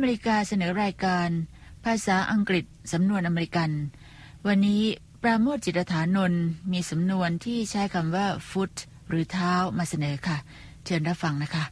เมริกาเสนอรายการภาษาอังกฤษสำนวนอเมริกันวันนี้ปราโมช จิตฐานนท์มีสำนวนที่ใช้คำว่า foot หรือเท้ามาเสนอค่ะเชิญรับฟังนะคะ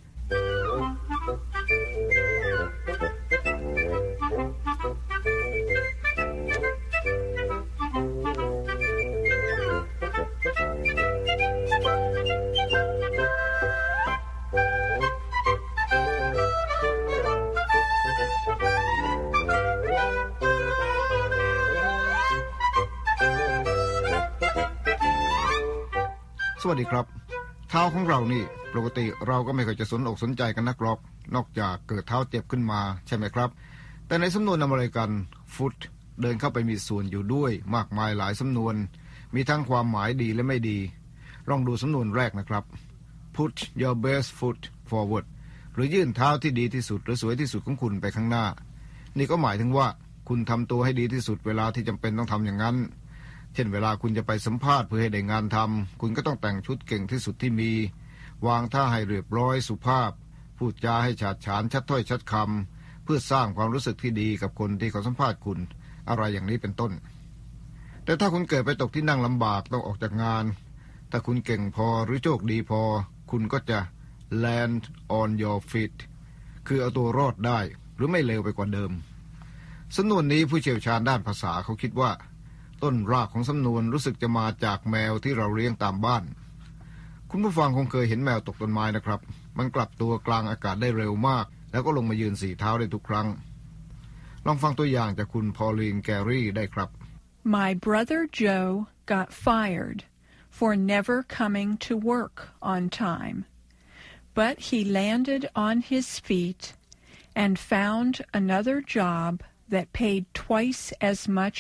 สวัสดีครับเท้าของเรานี่ปกติเราก็ไม่เคยจะสนอกสนใจกันนักหรอกนอกจากเกิดเท้าเจ็บขึ้นมาใช่ไหมครับแต่ในสำนวนอเมริกัน foot เดินเข้าไปมีส่วนอยู่ด้วยมากมายหลายสำนวนมีทั้งความหมายดีและไม่ดีลองดูสำนวนแรกนะครับ put your best foot forward หรือยื่นเท้าที่ดีที่สุดหรือสวยที่สุดของคุณไปข้างหน้านี่ก็หมายถึงว่าคุณทำตัวให้ดีที่สุดเวลาที่จำเป็นต้องทำอย่างนั้นเช่นเวลาคุณจะไปสัมภาษณ์เพื่อให้ได้งานทำคุณก็ต้องแต่งชุดเก่งที่สุดที่มีวางท่าให้เรียบร้อยสุภาพพูดจาให้ฉาดฉานชัดถ้อยชัดคำเพื่อสร้างความรู้สึกที่ดีกับคนที่เขาสัมภาษณ์คุณอะไรอย่างนี้เป็นต้นแต่ถ้าคุณเกิดไปตกที่นั่งลำบากต้องออกจากงานถ้าคุณเก่งพอหรือโชคดีพอคุณก็จะ land on your feet คือเอาตัวรอดได้หรือไม่เลวไปกว่าเดิมสำนวนนี้ผู้เชี่ยวชาญด้านภาษาเขาคิดว่าต้นรากของสำนวนรู้สึกจะมาจากแมวที่เราเลี้ยงตามบ้านคุณผู้ฟังคงเคยเห็นแมวตกต้นไม้นะครับมันกลับตัวกลางอากาศได้เร็วมากแล้วก็ลงมายืนสี่เท้าได้ทุกครั้งลองฟังตัวอย่างจากคุณพอลลีนแกรี่ได้ครับ My brother Joe got fired for never coming to work on time, but he landed on his feet and found another job that paid twice as much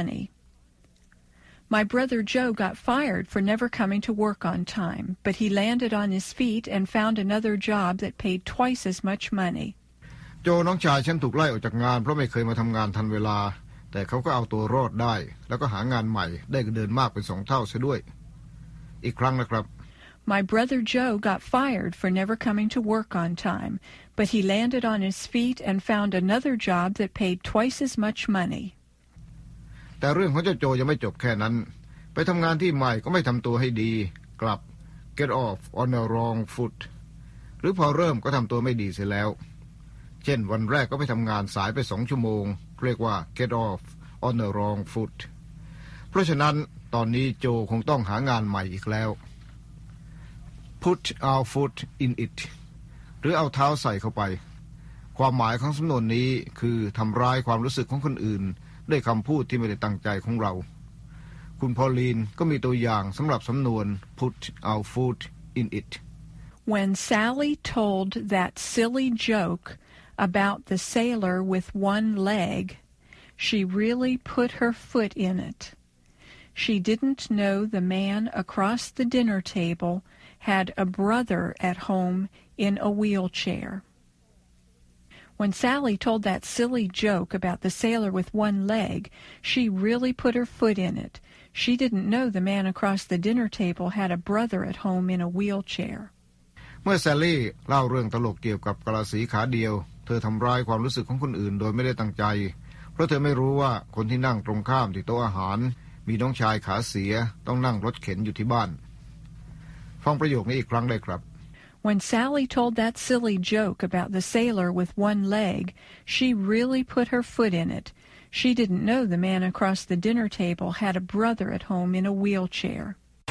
money.My brother Joe got fired for never coming to work on time, but he landed on his feet and found another job that paid twice as much money. โจน้องชายฉันถูกไล่ออกจากงานเพราะไม่เคยมาทำงานทันเวลาแต่เขาก็เอาตัวรอดได้แล้วก็หางานใหม่ได้เงินเดือนมากเป็น2 เท่าซะด้วยอีกครั้งนะครับ My brother Joe got fired for never coming to work on time, but he landed on his feet and found another job that paid twice as much money. แต่เรื่องของเจ้าโจยังไม่จบแค่นั้นไปทำงานที่ใหม่ก็ไม่ทำตัวให้ดีกลับ get off on the wrong foot หรือพอเริ่มก็ทำตัวไม่ดีเสียแล้วเช่นวันแรกก็ไปทำงานสายไป2 ชั่วโมงเรียกว่า get off on the wrong foot เพราะฉะนั้นตอนนี้โจคงต้องหางานใหม่อีกแล้ว put our foot in it หรือเอาเท้าใส่เข้าไปความหมายของสำนวนนี้คือทำร้ายความรู้สึกของคนอื่นด้วยคำพูดที่ไม่ได้ตั้งใจของเราคุณพอลลีนก็มีตัวอย่างสำหรับสำนวน put our foot in it When Sally told that silly joke about the sailor with one leg, she really put her foot in it. She didn't know the man across the dinner table had a brother at home in a wheelchair.When Sally told that silly joke about the sailor with one leg, she really put her foot in it. She didn't know the man across the dinner table had a brother at home in a wheelchair. เมื่อแซลลี่เล่าเรื่องตลกเกี่ยวกับกะลาสีขาเดียวเธอทำร้ายความรู้สึกของคนอื่นโดยไม่ได้ตั้งใจเพราะเธอไม่รู้ว่าคนที่นั่งตรงข้ามที่โต๊ะอาหารมีน้องชายขาเสียต้องนั่งรถเข็นอยู่ที่บ้านฟังประโยคนี้อีกครั้งได้ครับ When Sally told that silly joke about the sailor with one leg, she really put her foot in it. She didn't know the man across the dinner table had a brother at home in a wheelchair.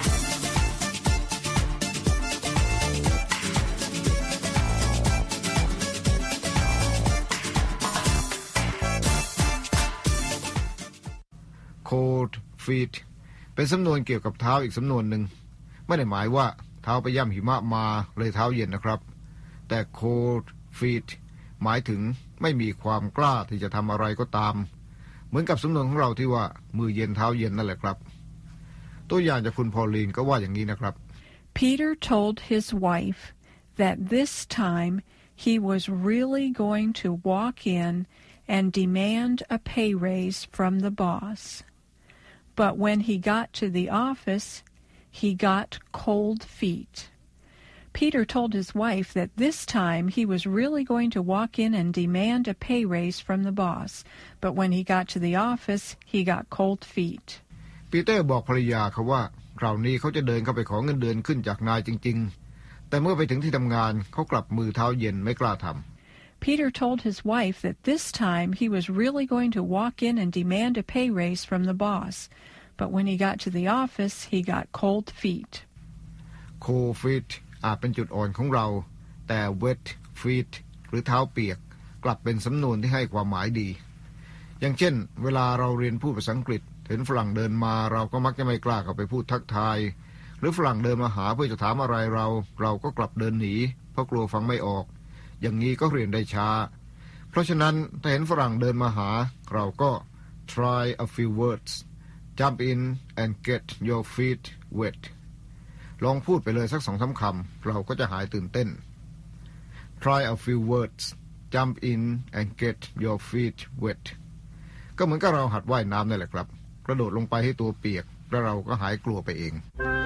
Cold feet เป็นสำนวนเกี่ยวกับเท้าอีกสำนวนหนึ่งไม่ได้หมายว่าเท้าไปย่ำหิมะมาเลยเท้าเย็นนะครับแต่ cold feet หมายถึงไม่มีความกล้าที่จะทำอะไรก็ตามเหมือนกับสำนวนของเราที่ว่ามือเย็นเท้าเย็นนั่นแหละครับตัวอย่างจากคุณพอลลีนก็ว่าอย่างนี้นะครับ Peter told his wife that this time he was really going to walk in and demand a pay raise from the boss. But when he got to the office, he got cold feet. Peter told his wife that this time he was really going to walk in and demand a pay raise from the boss, but when he got to the office, he got cold feet. ปีเตอร์บอกภรรยาเขาว่าคราวนี้เขาจะเดินเข้าไปขอเงินเดือนขึ้นจากนายจริงๆแต่เมื่อไปถึงที่ทำงานเขากลับมือเท้าเย็นไม่กล้าทำ Peter told his wife that this time he was really going to walk in and demand a pay raise from the boss, but when he got to the office, he got cold feet. Cold feet อาจเป็นจุดอ่อนของเราแต่ wet feet หรือเท้าเปียกกลับเป็นสำนวนที่ให้ความหมายดีอย่างเช่นเวลาเราเรียนพูดภาษาอังกฤษเห็นฝรั่งเดินมาเราก็มักจะไม่กล้าเข้าไปพูดทักทายหรือฝรั่งเดินมาหาเพื่อจะถามอะไรเราก็กลับเดินหนีเพราะกลัวฟังไม่ออกอย่างนี้ก็เรียนได้ช้าเพราะฉะนั้นถ้าเห็นฝรั่งเดินมาหาเราก็ try a few words jump in and get your feet wet ลองพูดไปเลยสัก 2-3 คำเราก็จะหายตื่นเต้น try a few words jump in and get your feet wet ก็เหมือนกับเราหัดว่ายน้ำนั่นแหละครับกระโดดลงไปให้ตัวเปียกแล้วเราก็หายกลัวไปเอง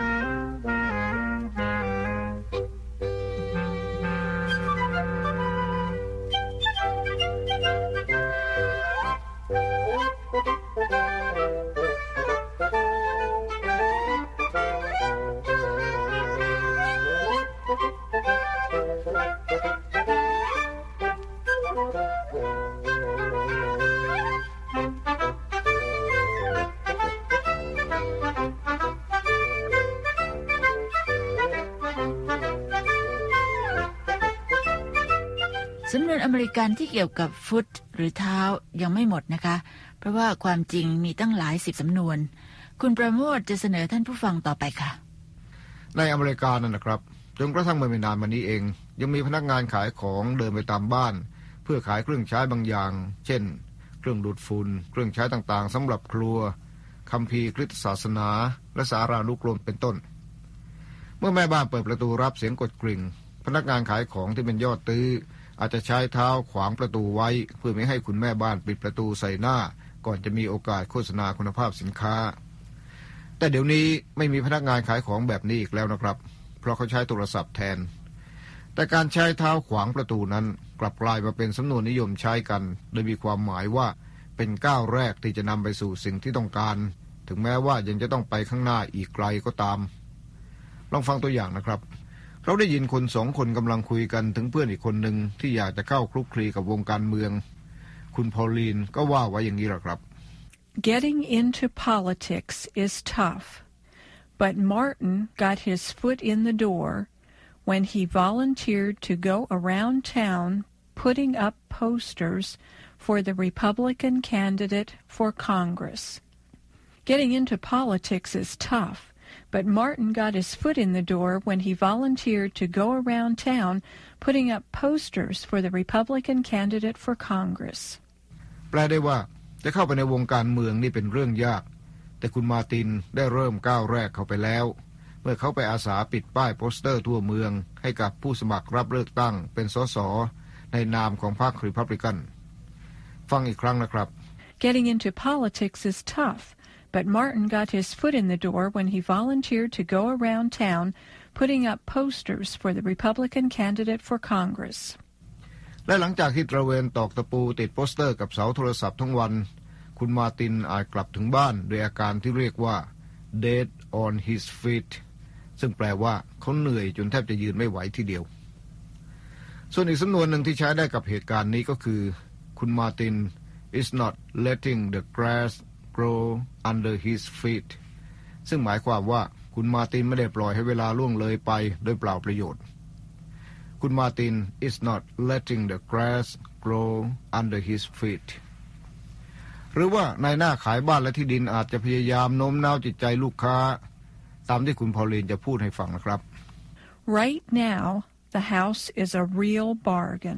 สำนวนอเมริกันที่เกี่ยวกับฟุตหรือเท้ายังไม่หมดนะคะเพราะว่าความจริงมีตั้งหลาย10สำนวนคุณประโมทจะเสนอท่านผู้ฟังต่อไปค่ะในอเมริกานั่นนะครับจนกระทั่งเมื่อไม่นานมานี้เองยังมีพนักงานขายของเดินไปตามบ้านเพื่อขายเครื่องใช้บางอย่างเช่นเครื่องดูดฝุ่นเครื่องใช้ต่างๆสำหรับครัวคัมภีร์คริสตศาสนาและสารานุกรมเป็นต้นเมื่อแม่บ้านเปิดประตูรับเสียงกดกริ่งพนักงานขายของที่เป็นยอดตื้ออาจจะใช้เท้าขวางประตูไว้เพื่อไม่ให้คุณแม่บ้านปิดประตูใส่หน้าก่อนจะมีโอกาสโฆษณาคุณภาพสินค้าแต่เดี๋ยวนี้ไม่มีพนักงานขายของแบบนี้อีกแล้วนะครับเพราะเขาใช้โทรศัพท์แทนแต่การใช้เท้าขวางประตูนั้นกลับกลายมาเป็นสำนวนนิยมใช้กันโดยมีความหมายว่าเป็นก้าวแรกที่จะนำไปสู่สิ่งที่ต้องการถึงแม้ว่ายังจะต้องไปข้างหน้าอีกไกลก็ตามลองฟังตัวอย่างนะครับเราได้ยินคน2 คนกำลังคุยกันถึงเพื่อนอีกคนหนึ่งที่อยากจะเข้าคลุกคลีกับวงการเมืองคุณพอลลีนก็ว่าไว้อย่างนี้แหละครับ Getting into politics is tough, but Martin got his foot in the door when he volunteered to go around town putting up posters for the Republican candidate for Congress. Getting into politics is tough.But Martin got his foot in the door when he volunteered to go around town putting up posters for the Republican candidate for Congress. แปลได้ว่าจะเข้าไปในวงการเมืองนี่เป็นเรื่องยากแต่คุณมาร์ตินได้เริ่มก้าวแรกเข้าไปแล้วเมื่อเขาไปอาสาปิดป้ายโปสเตอร์ทั่วเมืองให้กับผู้สมัครรับเลือกตั้งเป็นสสในนามของพรรครีพับลิกันฟังอีกครั้งนะครับ Getting into politics is tough.But Martin got his foot in the door when he volunteered to go around town putting up posters for the Republican candidate for Congress. และหลังจากที่ตระเวนตอกตะปูติดโปสเตอร์กับเสาโทรศัพท์ทั้งวันคุณมาร์ตินอาจกลับถึงบ้านด้วยอาการที่เรียกว่า dead on his feet ซึ่งแปลว่าเขาเหนื่อยจนแทบจะยืนไม่ไหวทีเดียวส่วนอีกสำนวนหนึ่งที่ใช้ได้กับเหตุการณ์นี้ก็คือคุณมาร์ติน is not letting the grass grow under his feet ซึ่งหมายความว่าคุณมาร์ตินไม่ได้ปล่อยให้เวลาล่วงเลยไปโดยเปล่าประโยชน์คุณมาร์ติน is not letting the grass grow under his feet หรือว่านายหน้าขายบ้านและที่ดินอาจจะพยายามโน้มน้าวจิตใจลูกค้าตามที่คุณพอลลีนจะพูดให้ฟังนะครับ Right now the house is a real bargain.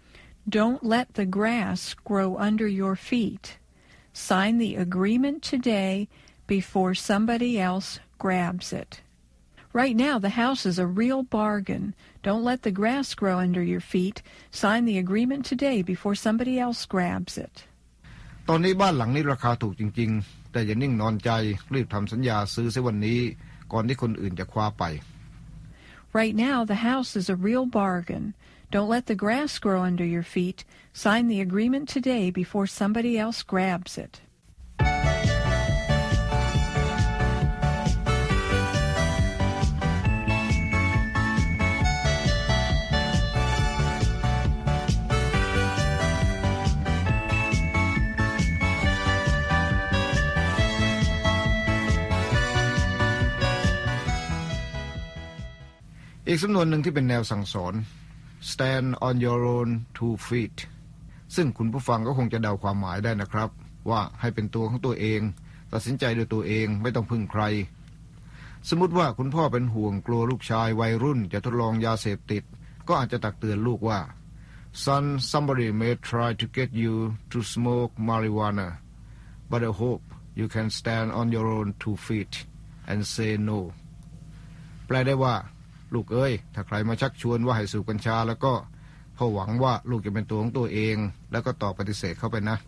Don't let the grass grow under your feet.Sign the agreement today before somebody else grabs it. Right now, the house is a real bargain. Don't let the grass grow under your feet. Sign the agreement today before somebody else grabs it. ตอนนี้บ้านหลังนี้ราคาถูกจริงๆแต่อย่านิ่งนอนใจรีบทำสัญญาซื้อเสียวันนี้ก่อนที่คนอื่นจะคว้าไป Right now, the house is a real bargain. Don't let the grass grow under your feet. Sign the agreement today before somebody else grabs it. อีกสำนวนหนึ่งที่เป็นแนวสั่งสอน Stand on your own 2 feet ซึ่งคุณผู้ฟังก็คงจะเดาความหมายได้นะครับว่าให้เป็นตัวของตัวเองตัดสินใจโดยตัวเองไม่ต้องพึ่งใครสมมุติว่าคุณพ่อเป็นห่วงกลัวลูกชายวัยรุ่นจะทดลองยาเสพติดก็อาจจะตักเตือนลูกว่า Son, somebody may try to get you to smoke marijuana but I hope you can stand on your own 2 feet and say no แปลได้ว่าลูกเอ้ยถ้าใครมาชักชวนว่าให้สูบกัญชาแล้วก็พ่อหวังว่าลูกจะเป็นตัวของตัวเองแล้วก็ตอบปฏิเสธเข้าไปนะ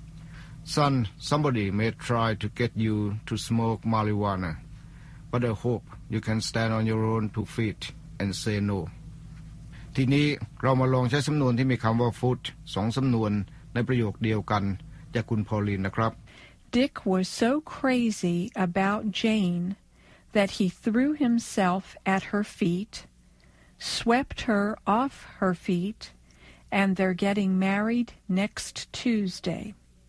Son, somebody may try to get you to smoke marijuana but I hope you can stand on your own 2 feet and say no ทีนี้เรามาลองใช้สำนวนที่มีคำว่า foot 2 สำนวนในประโยคเดียวกันจากคุณพอลลีนนะครับ Dick was so crazy about Jane that he threw himself at her feet, swept her off her feet, and they're getting married next Tuesday.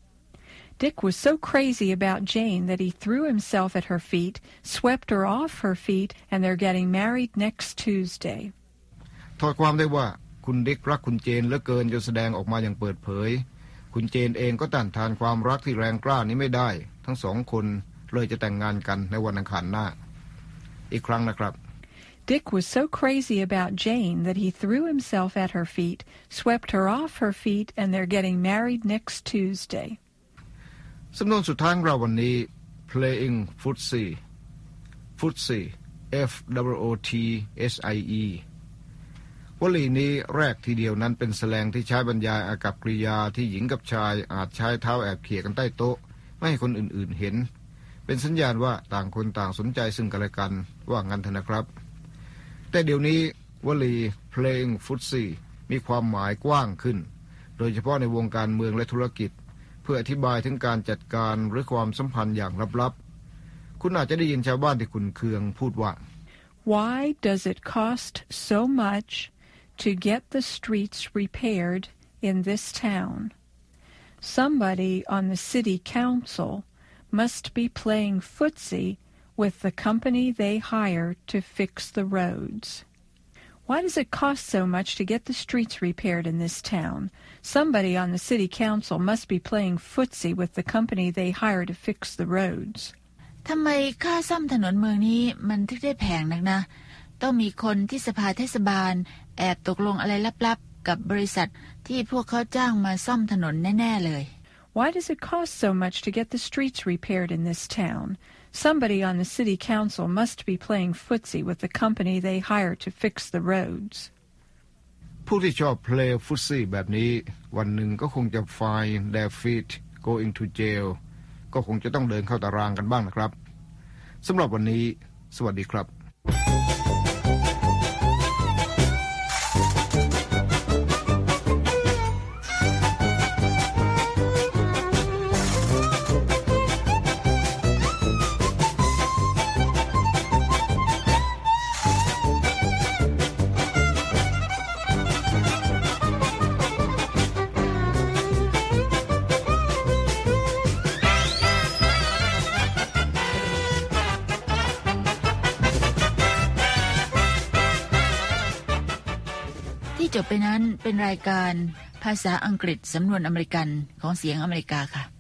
Dick was so crazy about Jane that he threw himself at her feet, swept her off her feet, and they're getting married next Tuesday. ถอดความได้ว่าคุณดิกรักคุณเจนเหลือเกินจนแสดงออกมาอย่างเปิดเผยคุณเจนเองก็ต้านทานความรักที่แรงกล้านี้ไม่ได้ทั้งสองคนเลยจะแต่งงานกันในวันอังคารหน้าอีกครั้งนะครับ Dick was so crazy about Jane that he threw himself at her feet, swept her off her feet, and they're getting married next Tuesday. สำนวนสุดท้ายของเราวันนี้ playing footsie footsie F-O-O-T-S-I-E วลีนี้แรกทีเดียวนั้นเป็นแสลงที่ใช้บรรยายอากัปกิริยาที่หญิงกับชายอาจใช้เท้าแอบเขี่ยกันใต้โต๊ะไม่ให้คนอื่นๆเห็นเป็นสัญญาณว่าต่างคนต่างสนใจซึ่งกันและกันว่างั้นเถอะนะครับแต่เดี๋ยวนี้วลี playing footsie มีความหมายกว้างขึ้นโดยเฉพาะในวงการเมืองและธุรกิจเพื่ออธิบายถึงการจัดการหรือความสัมพันธ์อย่างลับๆคุณอาจจะได้ยินชาวบ้านที่ขุ่นเคืองพูดว่า Why does it cost so much to get the streets repaired in this town? Somebody on the city council must be playing footsie with the company they hire to fix the roads. Why does it cost so much to get the streets repaired in this town? Somebody on the city council must be playing footsie with the company they hire to fix the roads. ทำไมค่าซ่อมถนนเมืองนี้มันถึงได้แพงนักนะต้องมีคนที่สภาเทศบาลแอบตกลงอะไรลับๆกับบริษัทที่พวกเขาจ้างมาซ่อมถนนแน่ๆเลย Why does it cost so much to get the streets repaired in this town? Somebody on the city council must be playing footsie with the company they hire to fix the roads. ผู้ที่ชอบ play footsie แบบนี้วันหนึ่งก็คงจะ find their feet going to jail ก็คงจะต้องเดินเข้าตารางกันบ้างนะครับสำหรับวันนี้สวัสดีครับจบไปนั้นเป็นรายการภาษาอังกฤษสำนวนอเมริกันของเสียงอเมริกาค่ะ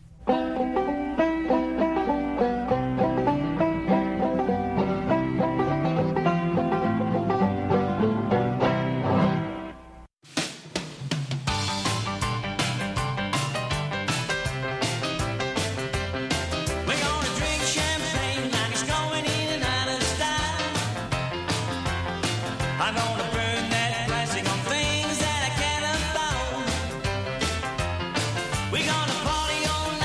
We're gonna party on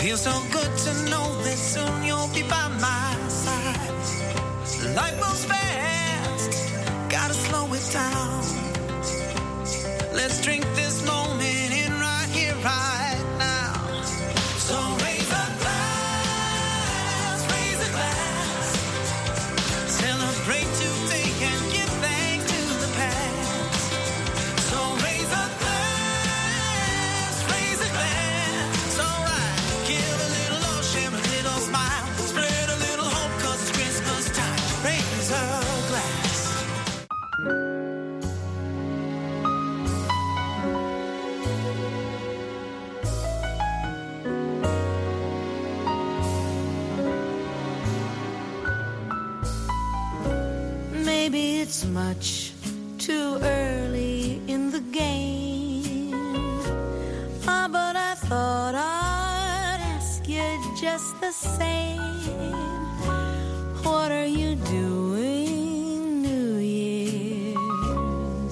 Feels so good to know that soon you'll be by my side. Life moves fast, gotta slow it down. Let's drink this moment in right here, right now. So raise a glass, celebrate today and give thanks to the past. So raise a glass, alright. Give a little love, share a little smile, spread a little hope 'cause it's Christmas time. Raise a glass. Maybe it's much too early in the game, but I thought I'd ask you just the same. What are you doing New Year's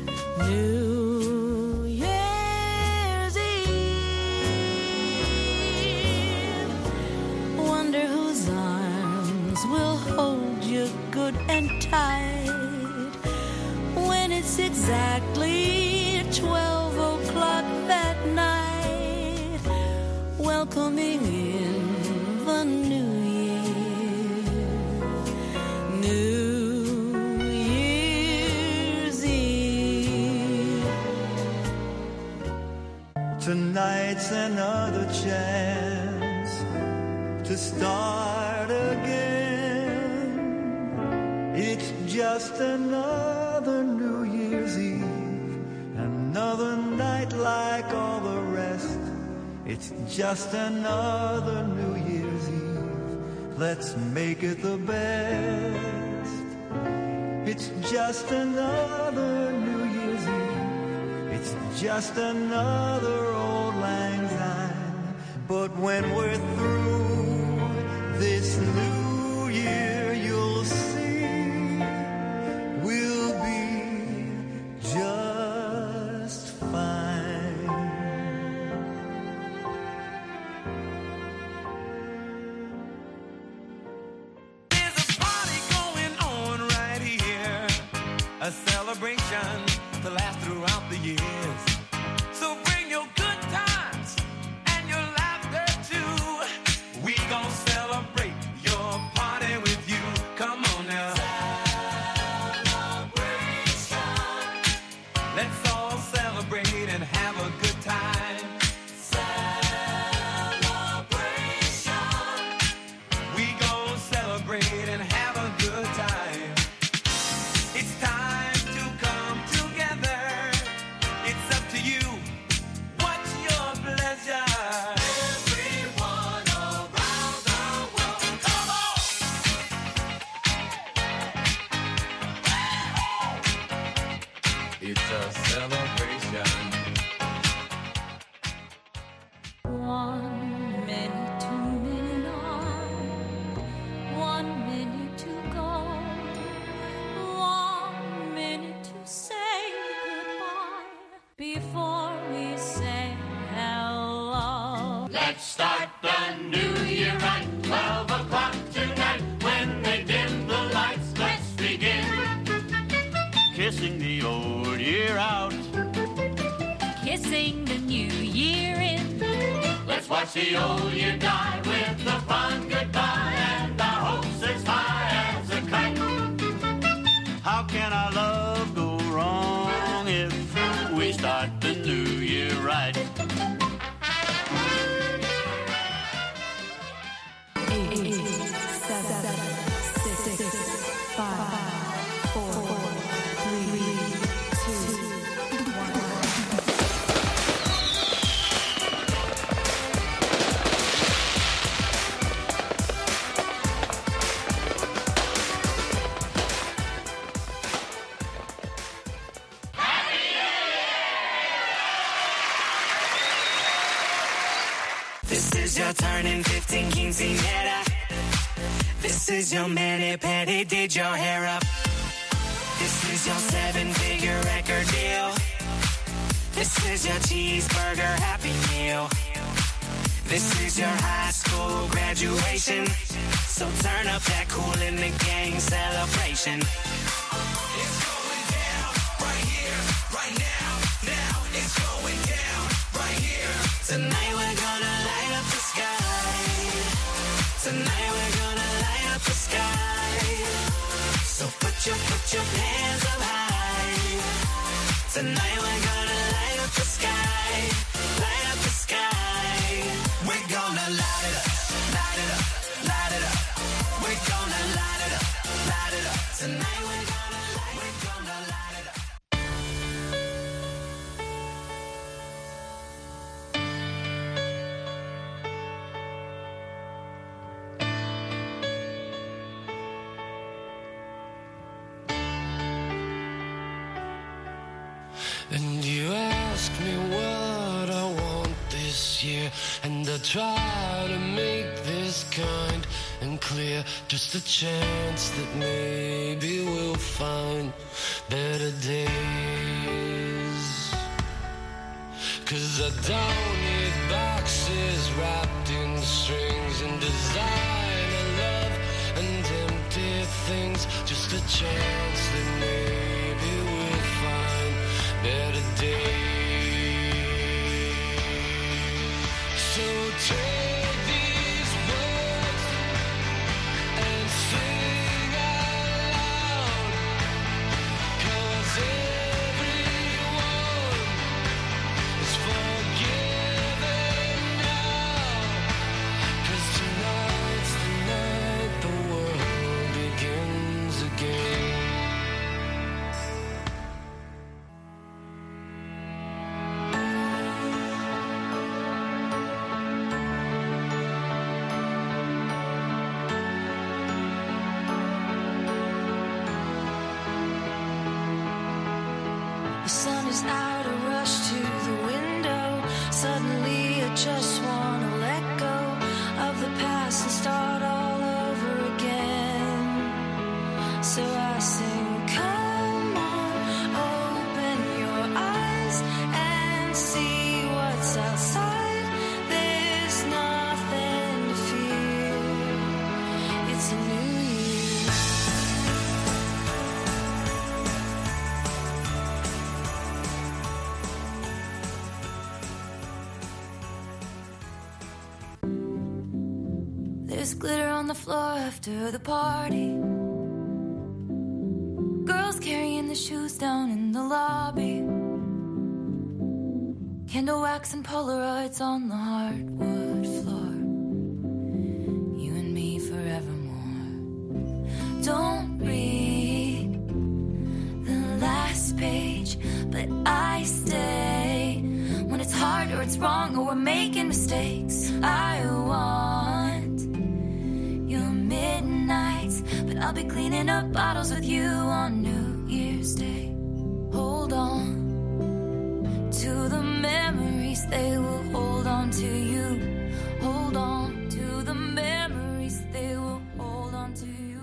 Eve? Wonder whose arms will hold you good and tight when it's exactly 12 o'clock that night, welcoming in the new year, New Year's Eve. Tonight's another chance to start again. It's just another New Year's Eve, another night like all the rest. It's just another New Year's Eve. Let's make it the best. It's just another New Year's Eve. It's just another old lang syne. But when we're through this new year, you'll see we'll be just fine. There's a party going on right here, a celebration to last throughout the years. So bring your good times and your laughter too. We gon' celebrate your party with you. Come on now. Celebration. Let's all celebrate and have a good time. Celebration. We gon' celebrate and have a good time. It's time to come together. It's up to you. What's your pleasure? Everyone around the world, come on! It's a celebration. 1 minute, 2 minutes on, 1 minute to go, 1 minute to say goodbye before we say hello. Let's start the new year right, 12 o'clock tonight. When they dim the lights, let's begin. Kissing the old year out. Kissing the new year in. Let's watch the old year die with a fond goodbye and our hopes as high as a kite. How can our love go wrong if we start the new year right? 'Cause you're turning 15, quinceañera. This is your mani-pedi, did your hair up. This is your 7-figure record deal. This is your cheeseburger Happy Meal. This is your high school graduation, so turn up that Kool in the Gang celebration. It's going down right here, right now, now. It's going down right here. Tonight we're gonna light up the sky. Tonight we're gonna light up the sky. So put your hands up high. Tonight we're gonna light up the sky. Light up the sky. We're gonna light it up, light it up, light it up. We're gonna light it up, light it up. Tonight we're gonna light it up. And you ask me what I want this year, and I try to make this kind and clear. Just a chance that maybe we'll find better days. 'Cause I don't need boxes wrapped in strings and designer love and empty things. Just a chance that maybe we'll find better days. So take these words and sing out loud, 'cause everyone is forgiven now. 'Cause tonight's the night the world begins again. The sun is out, I rush to the window. Suddenly I just wanna let go of the past and start all over again. So I sing, come on, open your eyes and see what's outside. There's nothing to fear. It's a new year. There's glitter on the floor after the party. Girls carrying the shoes down in the lobby. Candle wax and Polaroids on the hardwood floor. You and me forevermore. Don't read the last page, but I stay. When it's hard or it's wrong or we're making mistakes, I want your midnights, but I'll be cleaning up bottles with you on New Year's Day. Hold on to the memories, they will hold on to you. Hold on to the memories, they will hold on to you.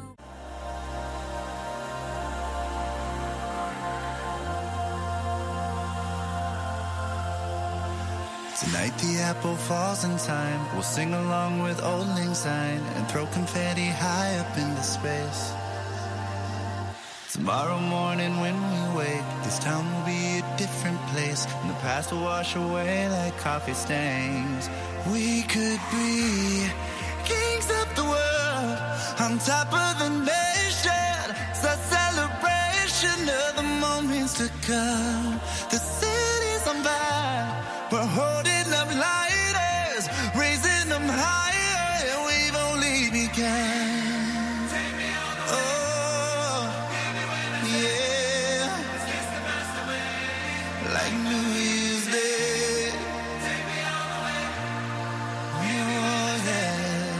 Tonight the apple falls in time. We'll sing along with Old Lang Syne and throw confetti high up into space. Tomorrow morning when we wake, this town will be a different place, and the past will wash away like coffee stains. We could be kings of the world, on top of the nation. It's a celebration of the moments to come. The city's on fire, we're holding up lighters, raising them higher, and we've only begun. Oh, yeah, like New Year's Day. Oh, yeah,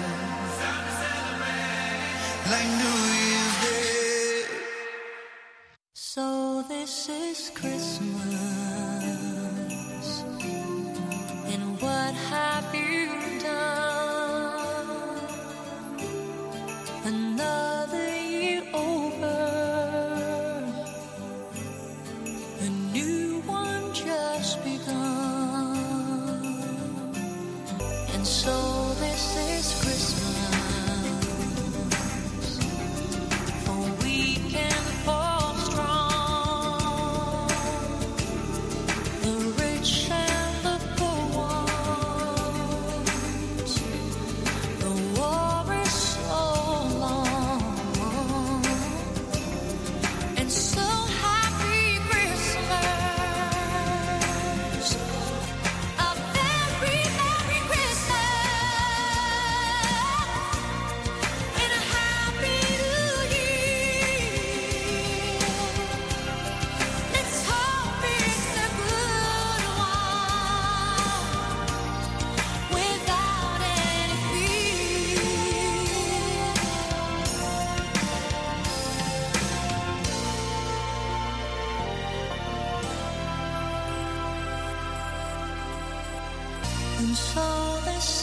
like New Year's Day. So this is Christmas, and what have you done? Another year over, a new one just begun, and so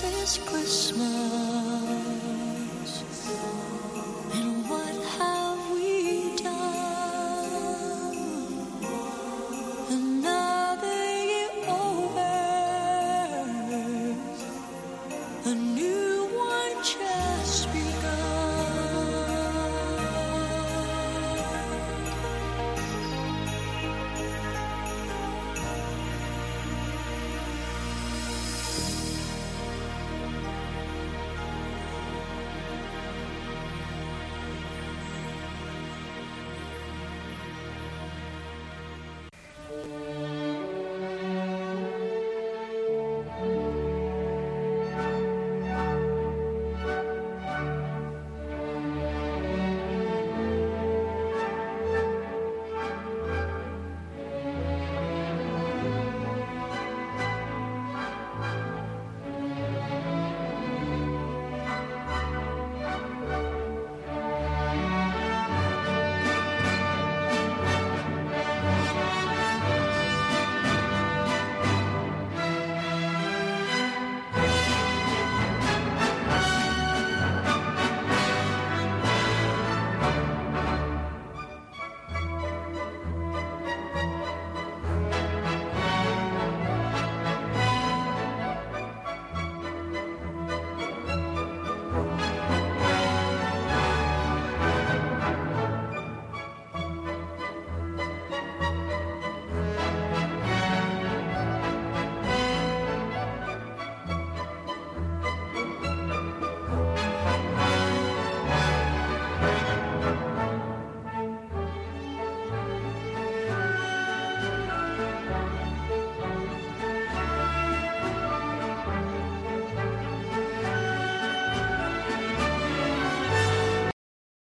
this Christmas.